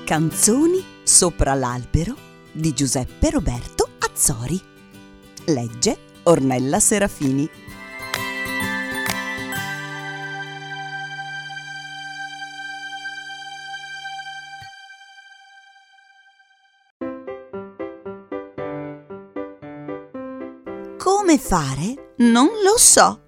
Canzoni sopra l'albero di Giuseppe Roberto Azzori. Legge Ornella Serafini. Come fare? Non lo so.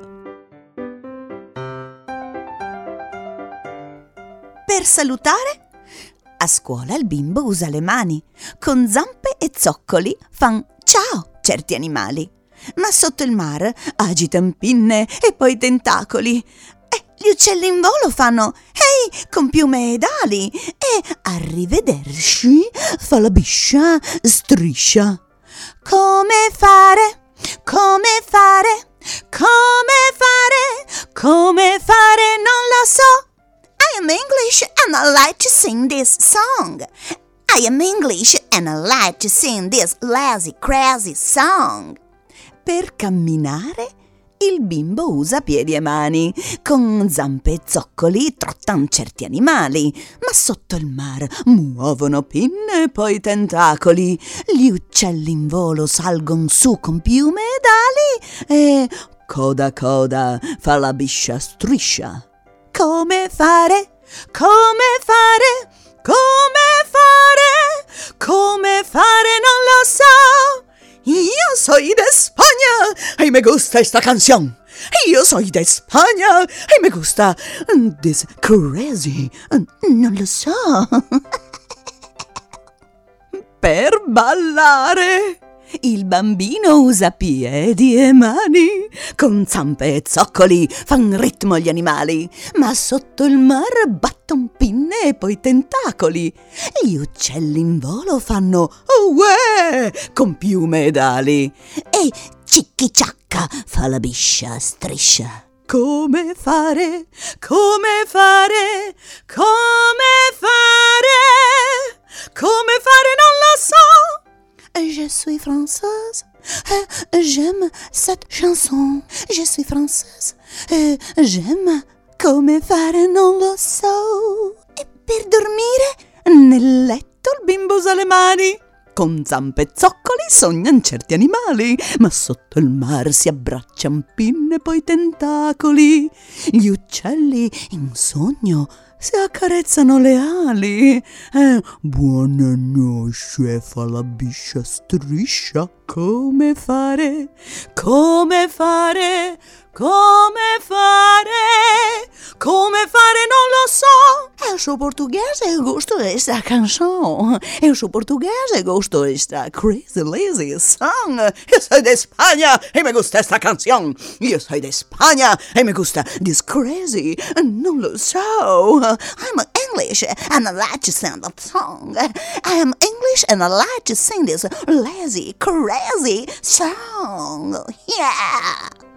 Per salutare? A scuola il bimbo usa le mani. Con zampe e zoccoli fan ciao certi animali. Ma sotto il mare agitan pinne e poi tentacoli. E gli uccelli in volo fanno ehi con piume ed ali. E arrivederci fa la biscia striscia. Come fare? Come fare? Come fare? Come fare? Non lo so. I am English and I like to sing this song. I am English and I like to sing this lazy, crazy song. Per camminare il bimbo usa piedi e mani. Con zampe e zoccoli trottan certi animali. Ma sotto il mare muovono pinne e poi tentacoli. Gli uccelli in volo salgon su con piume ed ali. E coda coda fa la biscia striscia. Come fare? Come fare? Come fare? Come fare? Non lo so. Yo soy de España y me gusta esta canción. Yo soy de España y me gusta this crazy. Non lo so. Per ballare il bambino usa piedi e mani. Con zampe e zoccoli fan ritmo gli animali. Ma sotto il mare batton pinne e poi tentacoli. Gli uccelli in volo fanno uè con piume ed ali. E cicchi ciacca fa la biscia striscia. Come fare? Come fare? Come fare? Come fare? Non lo so. Je suis française, j'aime cette chanson. Je suis française, j'aime. Come fare? Non lo so. E per dormire? Nel letto il bimbo usa le mani. Con zampe e zoccoli sognan certi animali. Ma sotto il mare si abbraccian pinne e poi tentacoli. Gli uccelli in sogno si accarezzano le ali. Buonanotte fa la biscia striscia. Come fare? Come fare? Come fare? Come fare? Non lo so. Eu sou portuguesa e gosto desta canção. Eu sou portuguesa e gosto desta crazy lazy song. Eu soy de España y me gusta esta canción. Yo soy de España y me gusta this crazy. Non lo so. I'm English and I like to sing the song. I am English and I like to sing this lazy, crazy song. Yeah.